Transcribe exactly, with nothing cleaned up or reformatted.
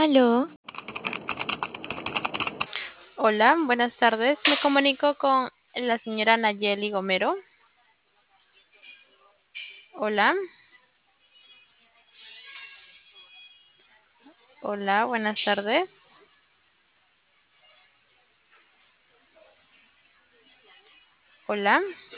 Aló, Hola, buenas tardes. Me comunico con la señora Nayeli Gomero. Hola, hola, buenas tardes. Hola.